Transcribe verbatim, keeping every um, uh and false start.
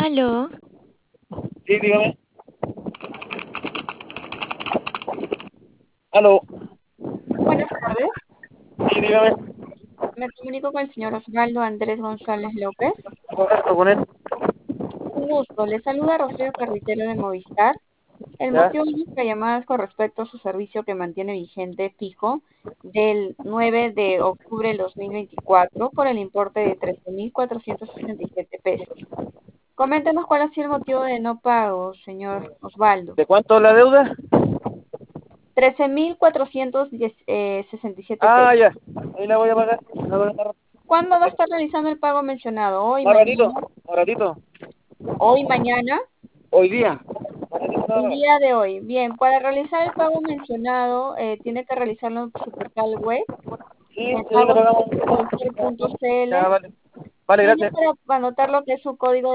Aló, Sí, dígame. Aló. buenas tardes. Sí, dígame. Me comunico con el señor Osvaldo Andrés González López. Correcto, con él. Un gusto. Le saluda Rocío Carretero de Movistar. El Ya. motivo de nuestra llamada es con respecto a su servicio que mantiene vigente fijo del nueve de octubre del dos mil veinticuatro por el importe de trece mil cuatrocientos sesenta y siete pesos. Coméntenos cuál ha sido el motivo de no pago, señor Osvaldo. ¿De cuánto es la deuda? Trece mil cuatrocientos sesenta y siete Ah, pesos. ya. Ahí la voy a pagar. La voy a pagar. ¿Cuándo va a estar realizando el pago mencionado? ¿Hoy, Más ratito, mañana? más ratito. ¿Hoy, mañana? Hoy día. Más ratito nada El más. día de hoy. Bien, para realizar el pago mencionado, eh, tiene que realizarlo en su portal web, Sí, en sí, ahí le pagamos. pagos punto cel. Ya, vale. Vale, Tiene gracias. para anotar lo que es su código